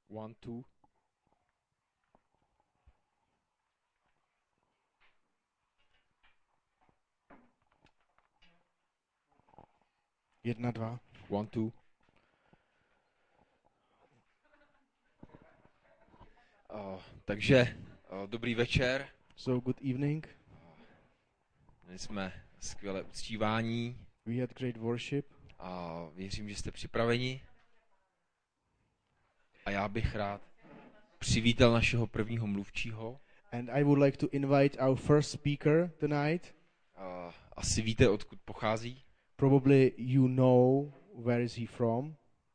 1, 2. Jedna, dva. 1, 2. Takže dobrý večer. So good evening. Měli jsme skvělé uctívání We had great worship. a věřím, že jste připraveni. A já bych rád přivítal našeho prvního mluvčího. And I would like to invite our first speaker tonight. Asi víte, odkud pochází. Probably you know where is he from.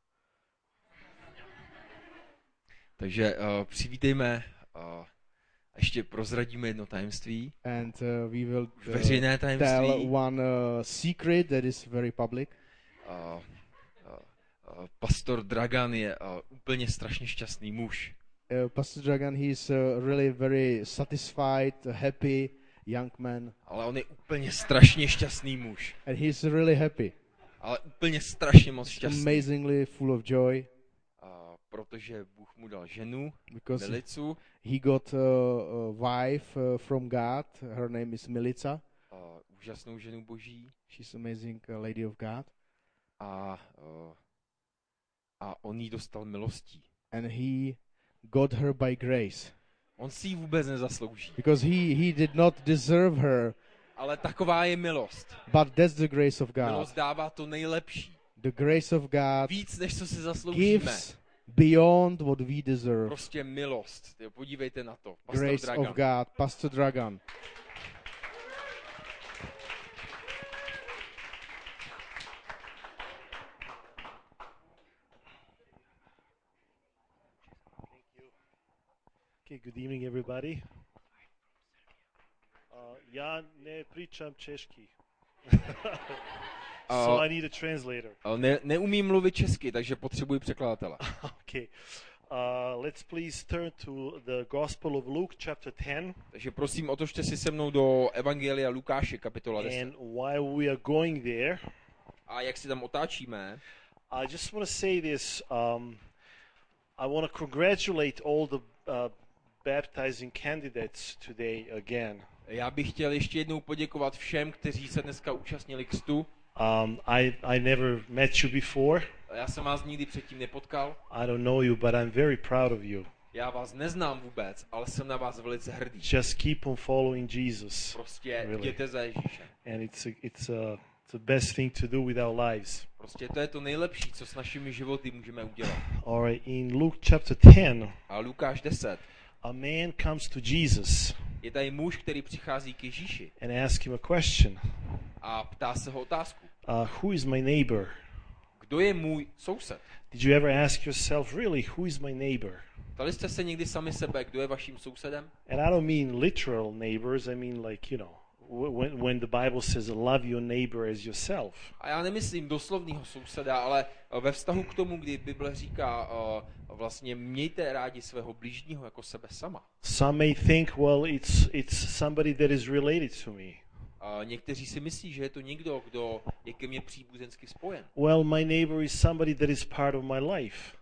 Takže přivítejme, ještě prozradíme jedno tajemství. And we will Veřejné tell tajemství. one secret that is very public. Pastor Dragan je úplně strašně šťastný muž. Pastor Dragan, he is really very satisfied, happy young man. Ale on je úplně strašně šťastný muž. And he is really happy. Ale úplně strašně moc šťastný. Amazingly full of joy. Protože Bůh mu dal ženu, Because Milicu, he got a wife from God. Her name is Milica. úžasnou ženu boží. She's amazing lady of God. A on jí dostal milostí. And he got her by grace. On si ji vůbec nezaslouží. Because he did not deserve her. Ale taková je milost. But that's the grace of God. Milost dává to nejlepší. The grace of God Víc, než co si zasloužíme. gives beyond what we deserve. Prostě milost. Podívejte na to. Pastor Grace Dragan. of God. Pastor Dragan. Okay, good evening, everybody. Ja ne pričam češki. So I need a translator. Neumím mluvit česky, takže potřebuji překladatele. Okay. Let's please turn to the Gospel of Luke, chapter 10. Takže prosím, otočte si se mnou do Evangelia Lukáše, kapitola 10. And while we are going there, A jak si tam otáčíme, I just want to say this. I want to congratulate all the baptizing candidates today again. já bych chtěl ještě jednou poděkovat všem, kteří se dneska účastnili křtu. I never met you before. Já jsem vás nikdy předtím nepotkal. I don't know you, but I'm very proud of you. Já vás neznám vůbec, ale jsem na vás velice hrdý. Just keep on following Jesus. Prostě Really. jděte za Ježíšem. And it's the best thing to do with our lives. Prostě to je to nejlepší, co s našimi životy můžeme udělat. All right, in Luke chapter 10, A Lukáš 10. a man comes to Jesus Je tady muž, který přichází k Ježíši and asks him a question. a ptá se ho otázku. Who is my neighbor? Kdo je můj soused? Did you ever ask yourself, really, who is my neighbor? Ptali jste se někdy sami sebe, kdo je vaším sousedem? And I don't mean literal neighbors. I mean like, when the Bible says love your neighbor as yourself. A já nemyslím doslovného souseda, ale ve vztahu k tomu, kdy Bible říká, vlastně mějte rádi svého blížního jako sebe sama. Some may think, well, it's somebody that is related to me. Někteří si myslí, že je to někdo, kdo je ke mně příbuzensky spojen. Well, my neighbor is somebody that is part of my life.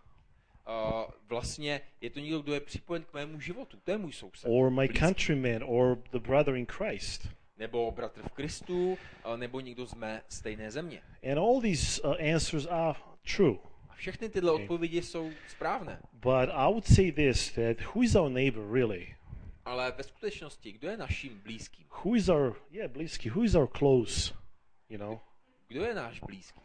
Vlastně je to někdo, kdo je připojen k mému životu. To je můj soused. Or my blízký. countryman, or the brother in Christ. Nebo bratr v Kristu, nebo někdo z mé stejné země. And all these answers are true. A všechny tyhle odpovědi jsou správné. But I would say this, that who is our neighbor really? Ale ve skutečnosti, kdo je naším blízkým? Who is our, blízký, who is our close, Kdo je náš blízký?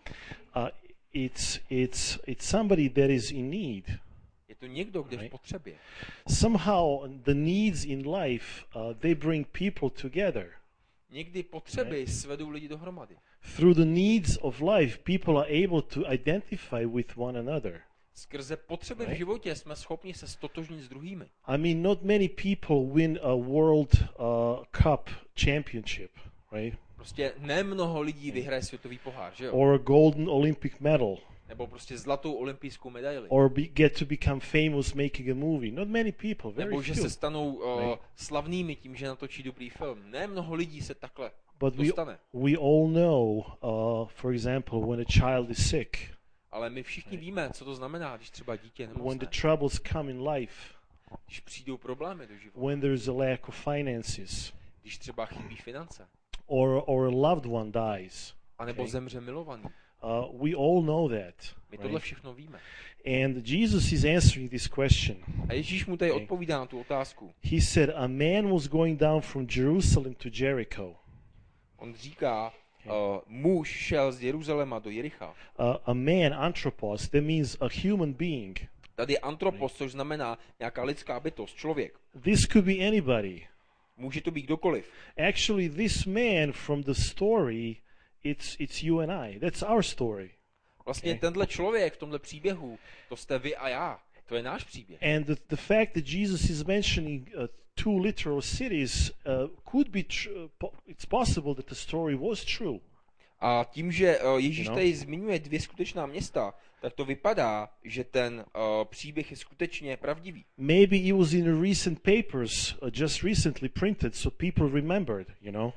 It's somebody that is in need. Je to někdo, kdo je v potřebě. Somehow the needs in life, they bring people together. Někdy potřeby svedou lidi dohromady. Through the needs of life, people are able to identify with one another. Skrze potřeby v životě jsme schopni se stotožnit s druhými. I mean, not many people win a World Cup championship, right? Prostě nemnoho lidí vyhraje světový pohár, že jo? Or a golden Olympic medal. Nebo prostě zlatou olympijskou medaili. Or get to become famous making a movie. Not many people, very Nebo že few. se stanou slavnými tím, že natočí dobrý film. Nemnoho lidí se takhle But dostane. we all know, for example, when a child is sick. Ale my všichni víme, co to znamená, když třeba dítě je when nemocné, the troubles come in life, když přijdou problémy do života, when there's a lack of finances, když třeba chybí finance, or a loved one dies. anebo Okay. zemře milovaný. We all know that. My tohle Right? všechno víme. And Jesus is answering this question. A Ježíš mu tady odpovídá na tu otázku. He said, a man was going down from Jerusalem to Jericho. On říká, muž šel z Jeruzaléma do Jericha. A man, anthropos, that means a human being. Tady antropos, což znamená nějaká lidská bytost, člověk. This could be anybody. Může to být kdokoliv. Actually, this man from the story, it's you and I. That's our story. Vlastně Okay. tenhle člověk v tomhle příběhu, to jste vy a já. To je náš příběh. And the fact that Jesus is mentioning two literal cities could be it's possible that the story was true. A tím, že Ježíš You know? tady zmiňuje 2 skutečná města, tak to vypadá, že ten příběh je skutečně pravdivý. Maybe it was in the recent papers just recently printed, so people remembered, you know.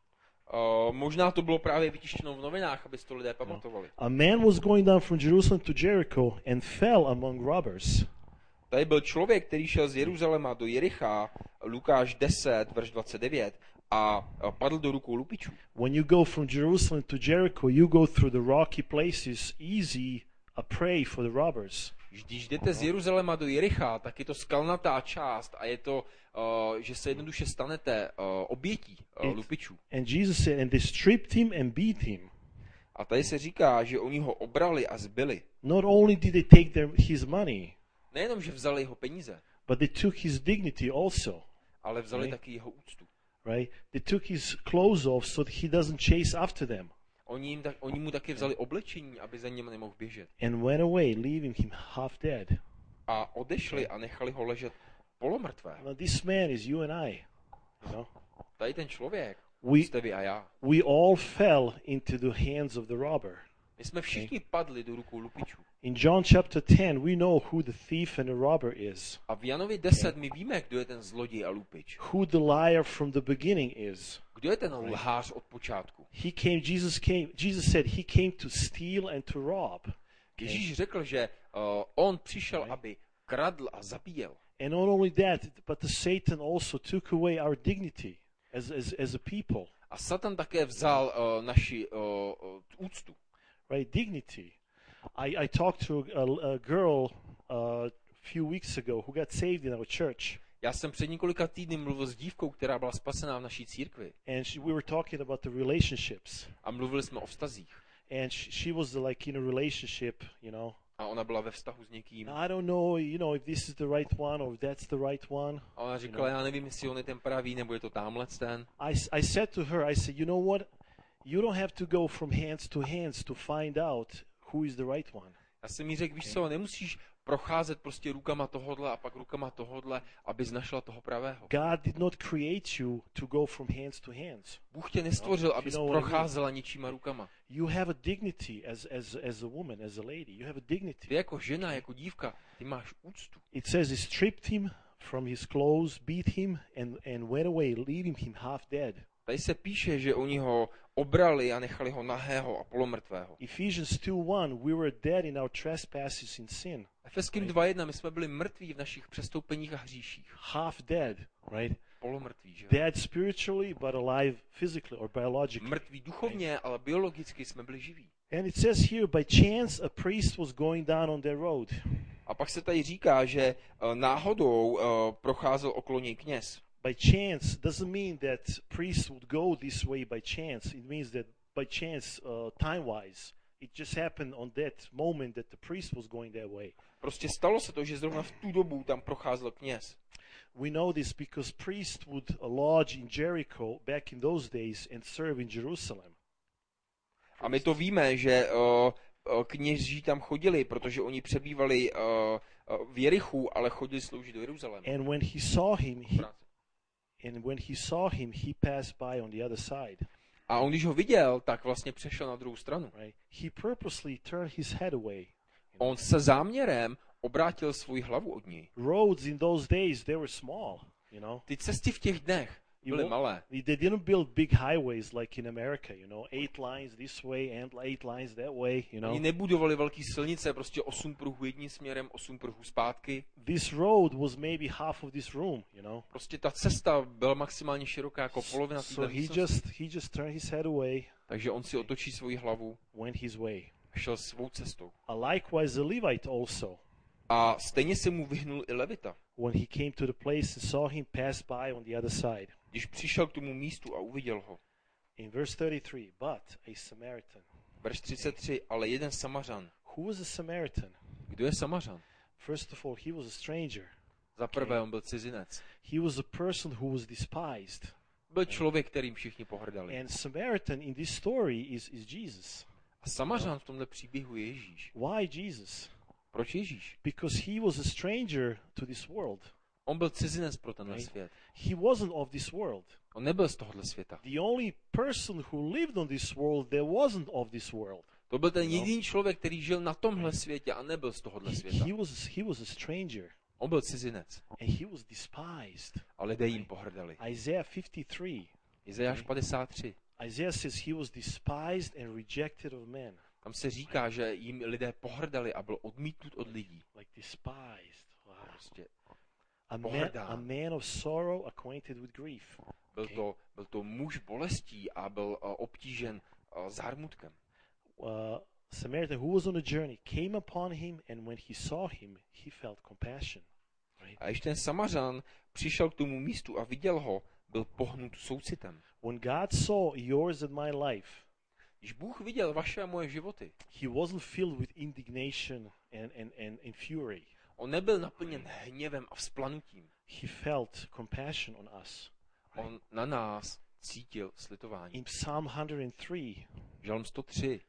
Možná to bylo právě vytištěno v novinách, aby si to lidé pamatovali. A man was going down from Jerusalem to Jericho and fell among robbers. Tady byl člověk, který šel z Jeruzaléma do Jericha, Lukáš 10, verš 29, a padl do rukou lupičů. When you go from Jerusalem to Jericho, you go through the rocky places, easy a prey for the robbers. Když jdete z Jeruzaléma do Jericha, tak je to skalnatá část a je to, že se jednoduše stanete obětí lupičů. And Jesus said, and they stripped him and beat him. A tady se říká, že oni ho obrali a zbili. Not only did they take his money, Nejenom, že vzali jeho peníze, but they took his dignity also, ale vzali Right. taky jeho úctu. right? They took his clothes off so that he doesn't chase after them, Oni mu taky vzali oblečení, aby za ním nemohl běžet. and went away, leaving him half dead. A odešli a nechali ho ležet polomrtvého. Now this man is you and I, you know. Tady ten člověk, We jste vy a já. we all fell into the hands of the robber. My jsme všichni padli do rukou lupičů. In John chapter 10, we know who the thief and the robber is, A v Janovi 10 my víme, kdo je ten zloděj a lupič. who the liar from the beginning is. Kdo je ten lhář od počátku? Jesus said he came to steal and to rob. Ježíš řekl, že on přišel, aby kradl a zabíjel. And not only that, but the Satan also took away our dignity as a people, A Satan také vzal naši úctu. right? Dignity. I talked to a girl a few weeks ago who got saved in our church, Já jsem před několika týdny mluvil s dívkou, která byla spasená v naší církvi. and we were talking about the relationships. A mluvili jsme o vztazích. And she was like in a relationship, you know. A ona byla ve vztahu s někým. I don't know, you know, if this is the right one or if that's the right one. A ona říkala, já nevím, jestli on je ten pravý, nebo je to támhlec ten. I said to her, I said, you know what? You don't have to go from hands to find out who is the right one. Já jsem jí řekl, víš co, nemusíš procházet prostě rukama tohodle a pak rukama tohodle, abys našla toho pravého. God did not create you to go from hands to hands. Bůh tě nestvořil, abys You know what I mean? procházela ničíma rukama. You have a dignity as a woman, as a lady. You have a dignity. Ty jako žena, jako dívka, ty máš úctu. It says he stripped him from his clothes, beat him, and went away, leaving him half dead. Tady se píše, že oni ho obrali a nechali ho nahého a polomrtvého. Ephesians 2:1, we were dead in our trespasses in sin. Efeským 2.1, my jsme byli mrtví v našich přestoupeních a hříších. Half dead, right? Polomrtví, že jo? Dead spiritually, but alive physically or biologically. Mrtví duchovně, ale biologicky jsme byli živí. And it says here, by chance, a priest was going down on their road. A pak se tady říká, že náhodou procházel okolo něj kněz. By chance doesn't mean that priests would go this way by chance. It means that by chance, time-wise, it just happened on that moment that the priest was going that way. Prostě stalo se to, že zrovna v tu dobu tam procházel kněz. We know this because priests would lodge in Jericho back in those days and serve in Jerusalem. A my to víme, že kněží tam chodili, protože oni přebývali v Jerichu, ale chodili sloužit do Jeruzaléma. And when he saw him, he passed by on the other side. A on, když ho viděl, tak vlastně přešel na druhou stranu. Right? He purposely turned his head away. On se záměrem obrátil svoji hlavu od něj. Roads in those days, they were small, you know. Ty cesty v těch dnech byly malé. They didn't build big highways like in America, 8 lines this way and 8 lines that way, Oni nebudovali velký silnice, prostě 8 pruhů jedním směrem, 8 pruhů zpátky. This road was maybe half of this room, Prostě ta cesta byla maximálně široká jako polovina této So he just turned his head away, takže on si otočí svoji hlavu went his way. a šel svou cestou. Likewise the Levite also, A stejně se mu vyhnul i Levita. when he came to the place and saw him pass by on the other side. Když přišel k tomu místu a uviděl ho. In verse 33, but a Samaritan. Verš 33, ale jeden Samařan. Who was a Samaritan? Kdo je Samařan? First of all, he was a stranger. Za prvé, on byl cizinec. He was a person who was despised. Byl člověk, kterým všichni pohrdali. And Samaritan in this story is Jesus. A Samařan v tomhle příběhu je Ježíš. Why Jesus? Proč Ježíš? Because he was a stranger to this world. On byl cizinec pro tenhle Right. svět. He wasn't of this world. On nebyl z tohohle světa. The only person who lived on this world that wasn't of this world. To byl ten jediný člověk, který žil na tomhle světě a nebyl z tohohle světa. He was a stranger. On byl cizinec. And he was despised. A lidé jim pohrdali. Isaiah 53. Izajáš 53. Isaiah says he was despised and rejected of men. Tam se říká, že jim lidé pohrdali a byl odmítnut od lidí. Like despised. Wow. Prostě A man of sorrow, acquainted with grief. byl to muž bolestí a byl obtížen zármutkem. Samaritan, who was on a journey, came upon him, and when he saw him, he felt compassion. Right? A když ten Samařan přišel k tomu místu a viděl ho, byl pohnut soucitem. When God saw yours and my life, Když Bůh viděl vaše a moje životy, he wasn't filled with indignation and fury. on nebyl naplněn hněvem a vzplanutím. He felt compassion on us. On na nás cítil slitování. In Psalm 103, Žalm 103.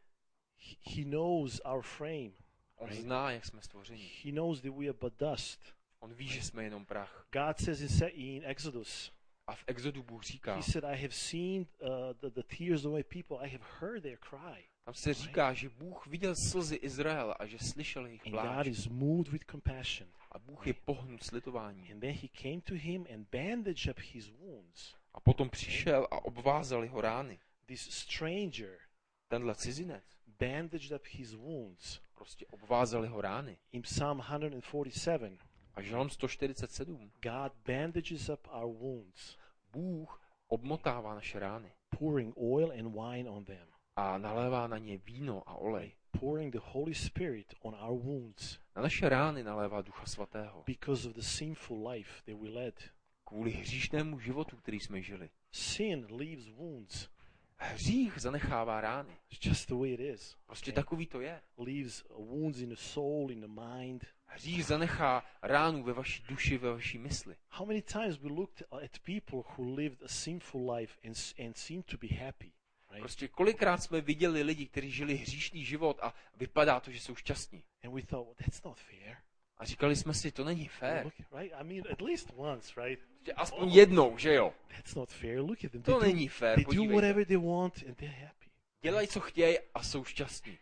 he knows our frame. On zná, jak jsme stvořeni. He knows that we are but dust. On ví, že jsme jenom prach. God says in Exodus, A v Exodu Bůh říká, he said, I have seen the tears of my people. I have heard their cry. tam se říká, že Bůh viděl slzy Izraela a že slyšel jejich And God pláč. is moved with compassion. A Bůh je pohnut slitováním. And then he came to him and bandaged up his wounds. A potom přišel a obvázal jeho rány. This stranger Tenhle cizinec bandaged up his wounds. prostě obvázal jeho rány. In Psalm 147, A Žalm 147. God bandages up our wounds, Bůh obmotává naše rány pouring oil and wine on them, a nalévá na ně víno a olej. pouring the Holy Spirit on our wounds Na naše rány nalévá Ducha Svatého. because of the sinful life that we led. Kvůli hříšnému životu, který jsme žili. Sin leaves wounds. Hřích zanechává rány. It's just the way it is. Prostě takový to je. Leaves wounds in the soul, in the mind. Hřích zanechá ránu ve vaší duši, ve vaší mysli. How many times we looked at people who lived a sinful life and seemed to be happy, right? Prostě kolikrát jsme viděli lidi, kteří žili hříšný život a vypadá to, že jsou šťastní. And we thought, well, that's not fair. A říkali jsme si, to není fér. Look, right? I mean, at least once, right? Prostě aspoň jednou, že jo? That's not fair. Look at them. To není fér, They do podívejte. whatever they want and they're happy. Dělají, co chtějí a jsou šťastní.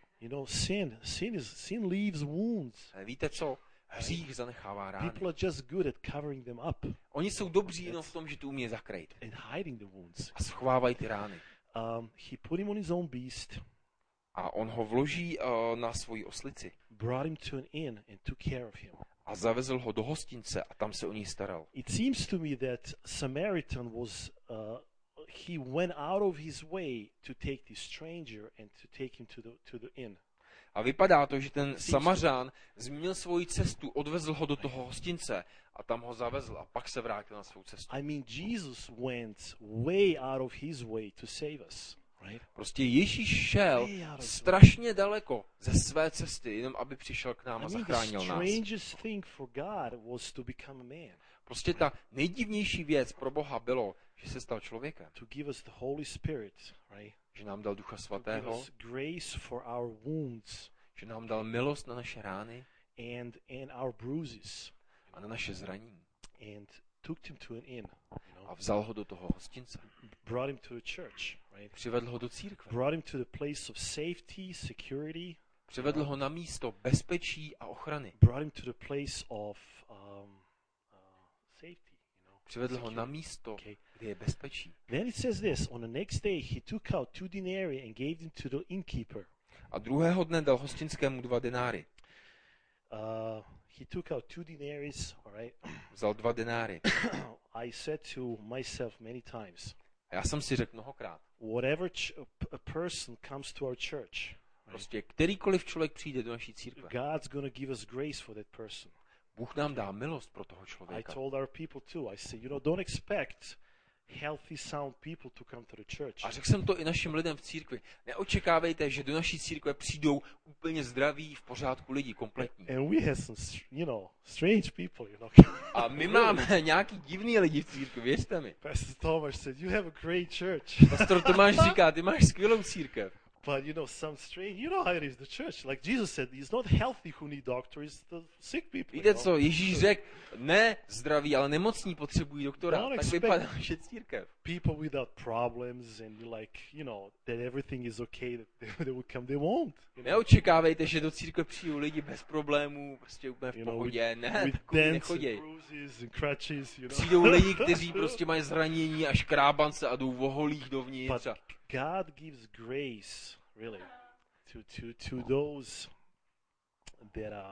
Sin leaves wounds. Ale víte co? Hřích zanechává rány. People are just good at covering them up Oni jsou dobří jenom v tom, že to umí zakrýt. and hiding the wounds. A schovávají ty rány. He put him on his own beast, A on ho vloží na svoji oslici. brought him to an inn and took care of him. A zavezl ho do hostince a tam se o něj staral. It seems to me that Samaritan was, he went out of his way to take this stranger and to take him to the inn. A vypadá to, že ten Samařán změnil svoji cestu, odvezl ho do toho hostince a tam ho zavezl a pak se vrátil na svou cestu. I mean, Jesus went way out of his way to save us, right? Prostě Ježíš šel Way out of his strašně daleko ze své cesty, jenom aby přišel k nám I a mean, the zachránil nás. strangest thing for God was to become a man, Prostě ta nejdivnější věc pro Boha bylo, že se stal člověkem, to give us the Holy Spirit, right? že nám dal Ducha To give Svatého, us grace for our wounds že nám dal milost na naše rány and our bruises, a na naše zranění. and took him to an inn, A vzal ho do toho hostince. brought him to a church, right? Přivedl ho do církve. Brought him to the place of safety, security. Přivedl ho na místo bezpečí a ochrany. Brought him to the place of safety, Přivedl ho na místo, Okay. kde je bezpečí. Then it says this, on the next day he took out 2 denarii and gave them to the innkeeper. A druhého dne dal hostinskému 2 denáry. He took out 2 denaries, all right? Vzal 2 denáry. I said to myself many times, A já jsem si řekl mnohokrát, whatever a person comes to our church, prostě kterýkoliv člověk přijde do naší církve, God's going to give us grace for that person. Bůh nám dá milost pro toho I člověka. told our people too, I said, don't expect healthy, sound people to come to the church. A řekl jsem to i našim lidem v církvi. Neočekávejte, že do naší církve přijdou úplně zdraví, v pořádku lidi, kompletní. And we had some, strange people, A my máme nějaký divný lidi v církvi, věřte mi. Pastor Thomas said, you have a great church. Pastor Tomáš říká, ty máš skvělou církev. But some strange, how it is, the church. Like Jesus said, it's not healthy who need doctor, it's the sick people. Víte co, Ježíš řekl, ne zdraví, ale nemocní potřebují doktora. Don't Tak expect- vypadá naše církev. People without problems and that everything is okay, that they would come, they won't. Neočekávejte, že do církve přijdou lidi bez problémů, prostě úplně v With pohodě. Ne, with takový dents and nechoděj. bruises and crutches, Přijdou lidi, kteří prostě mají zranění a škrábance a jdou voholých dovnitř. But God gives grace, really, to those that are.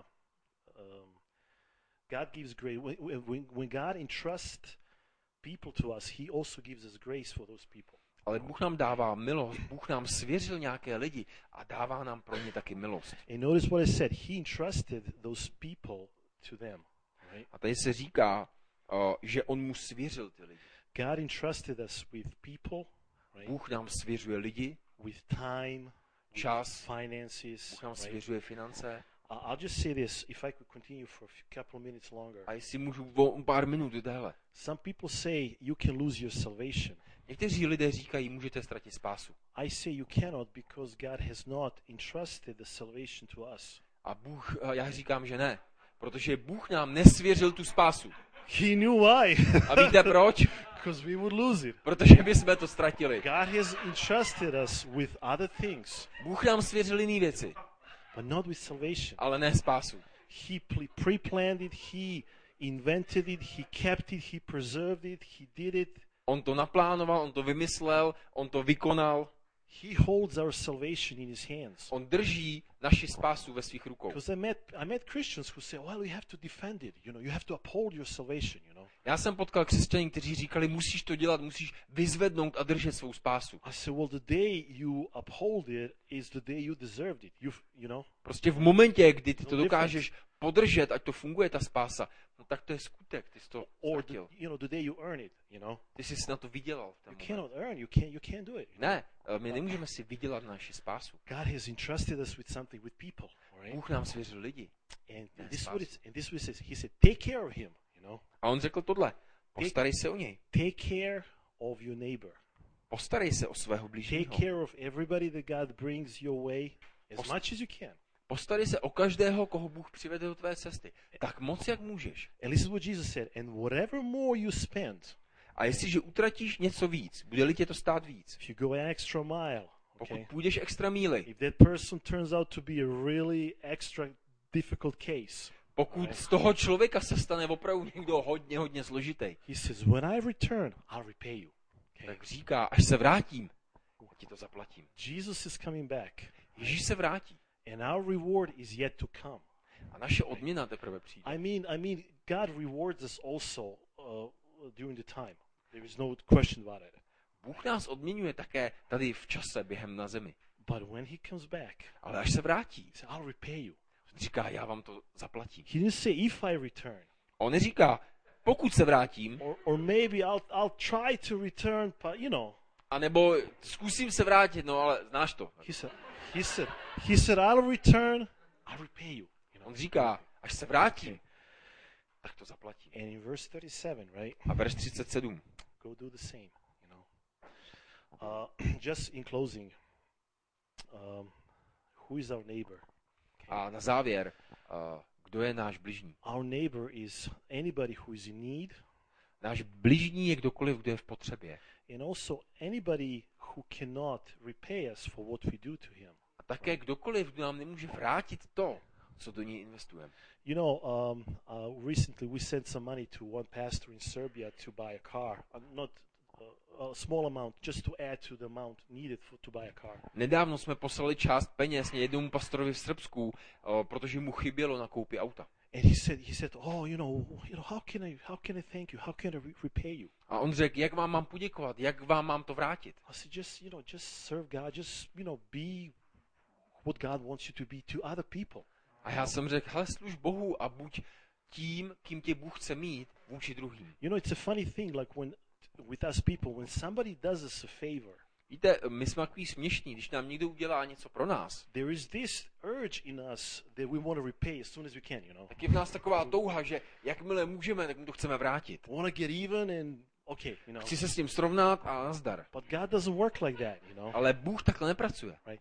God gives grace. When God entrusts people to us, He also gives us grace for those people. Ale Bůh nám dává milost, Bůh nám svěřil nějaké lidi a dává nám pro ně taky milost. And notice what I said. He entrusted those people to them, right? A tady se říká, že on mu svěřil ty lidi. God entrusted us with people, right? Bůh nám svěřuje lidi, With time, with čas, finances, Bůh nám right? svěřuje finance. I'll just say this, if I could continue for a couple of minutes longer. A jestli můžu o pár minut déle. Some people say you can lose your salvation. Někteří lidé říkají, můžete ztratit spásu. I say you cannot because God has not entrusted the salvation to us. A já říkám, že ne. Protože Bůh nám nesvěřil tu spásu. He knew why. A víte proč? Because we would lose it. Protože bychom to ztratili. God has entrusted us with other things, Bůh nám svěřil jiné věci, but not with salvation. ale ne spásu. He pre-planned it, He invented it, He kept it, He preserved it, He did it. On to naplánoval, on to vymyslel, on to vykonal. He holds our salvation in His hands. On drží naši spásu ve svých rukou. Because I met Christians who say, well, you have to defend it, you have to uphold your salvation, Já jsem potkal křesťany, kteří říkali, musíš to dělat, musíš vyzvednout a držet svou spásu. I said, well, the day you uphold it is the day you deserved it. Prostě v momentě, kdy ty to No dokážeš podržet, ať to funguje ta spása, no tak to je skutek, ty jsi to Or ztratil. the day you earn it, Ty jsi si na to vydělal. v ten You moment. cannot earn, you can't do it. Ne, my nemůžeme si vydělat naši spásu. God has entrusted us with something, with people, all right? Bůh nám svěřil lidi. And Ne, this is spásu. what it says. He said, take care of him, A on řekl tohle, postarej se o něj. take care of your neighbor. Postarej se o svého Take blížního. care of everybody that God brings your way as Post- much as you can. Postarej se o každého, koho Bůh přivede do tvé cesty. Tak moc, jak můžeš. And this is what Jesus said. And whatever more you spend, A jestliže utratíš něco víc, bude-li tě to stát víc, if you go an extra mile, pokud okay? půjdeš extra míly, If that person turns out to be a really extra difficult case, pokud z toho člověka se stane opravdu někdo hodně složitý, he says, when I return, I'll repay you. Okay? tak říká, až se vrátím, ti to zaplatím. Jesus is coming back. Ježíš se vrátí And our reward is yet to come. a naše odměna teprve přijde. I mean, God rewards us also during the time. There is no question about it. Bůh nás odměňuje také tady v čase během na zemi. But when he comes back, Ale až se vrátí, he says, I'll repay you. říká, já vám to zaplatím. He didn't say if I return. On neříká, pokud se vrátím, Or maybe I'll try to return, but anebo zkusím se vrátit, no ale znáš to. He said, I'll return, I'll repay you. On říká, až se vrátím, tak to zaplatím. And in verse 37, right? A verš 37. Go do the same, Just in closing, who is our neighbor? A na závěr, kdo je náš bližní? Our neighbor is anybody who is in need, Náš bližní je kdokoliv, kdo je v potřebě. and also anybody who cannot repay us for what we do to him. A také kdokoliv, kdo nám nemůže vrátit to, co do něj investujeme. You know, recently we sent some money to one pastor in Serbia to buy a car. Not a small amount, just to add to the amount needed to buy a car. Nedávno jsme poslali část peněz jednomu pastorovi v Srbsku, protože mu chybělo na koupi auta. And he said, oh, how can I thank you? How can I repay you? A on řekl, jak vám mám poděkovat, jak vám mám to vrátit. I said, just serve God, just, be what God wants you to be to other people. A já jsem řekl, hele, služ Bohu a buď tím, kým tě Bůh chce mít vůči druhým. It's a funny thing, like with us people, when somebody does us a favor, Víte, my jsme takový směšní, když nám někdo udělá něco pro nás, there is this urge in us that we want to repay as soon as we can, tak je v nás taková touha, že jakmile můžeme, tak mu to chceme vrátit. Want to get even and okay, Chci se s tím srovnat a nazdar. But God doesn't work like that, Ale Bůh takhle nepracuje. Right?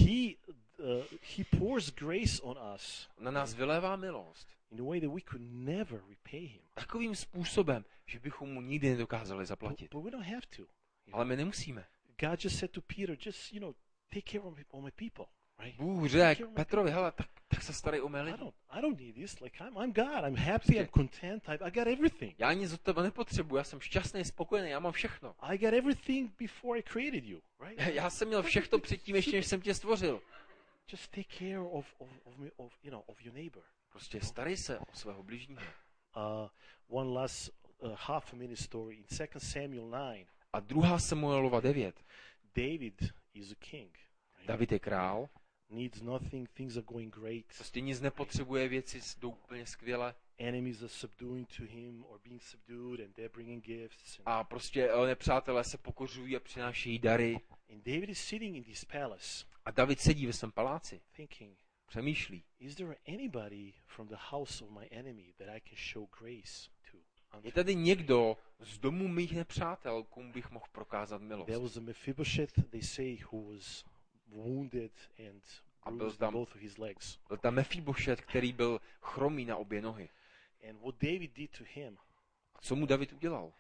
He pours grace on us Na nás vylévá milost in a way that we could never repay him. takovým způsobem, že bychom mu nikdy nedokázali zaplatit. But we don't have to. Ale my nemusíme. God just said to Peter, just, take care of my people, right? Bůh řekl Petrovi, hele, tak se starej o mé lidi. I don't need this. Like I'm God. I'm happy. I'm content. I got everything. Já nic od tebe nepotřebuji, já jsem šťastný, spokojený, já mám všechno. I got everything before I created you, right? Já jsem měl všechno předtím, ještě než jsem tě stvořil. Just take care of your neighbor. Prostě starej se o svého bližního. One last half a minute story in 2 Samuel 9. A 2. Samuelova 9. David is a king. Right? David je král. Needs nothing. Things are going great. Prostě nic nepotřebuje, věci jdou úplně skvěle. Enemies are subduing to him or being subdued and they're bringing gifts. A prostě nepřátelé se pokořují a přinášejí dary. And David is sitting in this palace. A David sedí ve svém paláci. Thinking, přemýšlí. Is there anybody from the house of my enemy that I can show grace to? Je tady někdo z domu mých nepřátel, komu bych mohl prokázat milost. There was a Mephibosheth, they say, who was wounded and bruised in both of his legs. Byl tam Mefibošet, který byl chromý na obě nohy. And what David did to him, a co mu David udělal?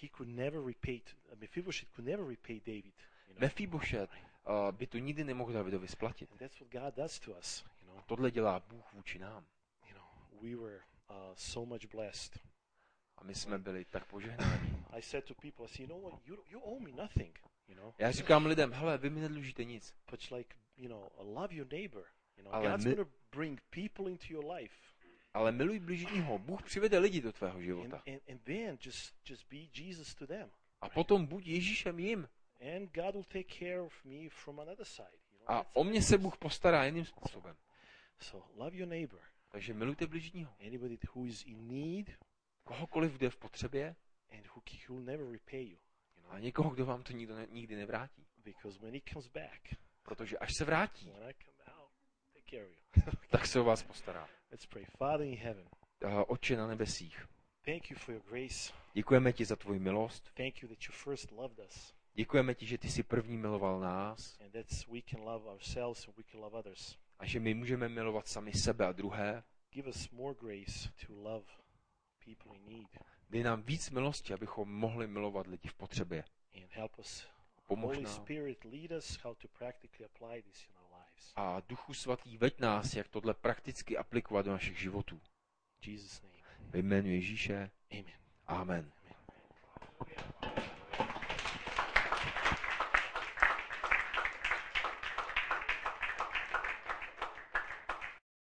Mephibosheth could never repay David. Mefibošet by to nikdy nemohl Davidovi splatit. And that's what God does to us. A tohle dělá Bůh vůči nám. We were so much blessed. A my jsme byli tak požehnáni. I said to people, you owe me nothing. Já říkám lidem, hele, vy mi nedlužíte nic. But like, love your neighbor. God's going to bring people into your life. Ale miluj bližního. Bůh přivede lidi do tvého života. And then just be Jesus to them. A potom buď Ježíšem jim. And God will take care of me from another side. A o mě se Bůh postará jiným způsobem. So love your neighbor. Takže milujte bližního. Anybody who is in need. Kohokoliv, kdo je v potřebě. And who will never repay you. A někoho, kdo vám to nikdy nevrátí. Because when he comes back. Protože až se vrátí. When I come out, take care of you. Tak se o vás postará. Let's pray. Father in heaven. Otče na nebesích. Thank you for your grace. Děkujeme ti za tvoji milost. Thank you that you first loved us. Děkujeme ti, že ty jsi první miloval nás. And that's we can love ourselves and we can love others. A že my můžeme milovat sami sebe a druhé. Give us more grace to love people in need. Dej nám víc milosti, abychom mohli milovat lidi v potřebě. And help us. Pomož Holy nám. Spirit, lead us how to practically apply this in our lives. A Duchu svatý, veď nás, jak tohle prakticky aplikovat do našich životů. Jesus' name. Ve jménu Ježíše. Amen. Amen. Amen.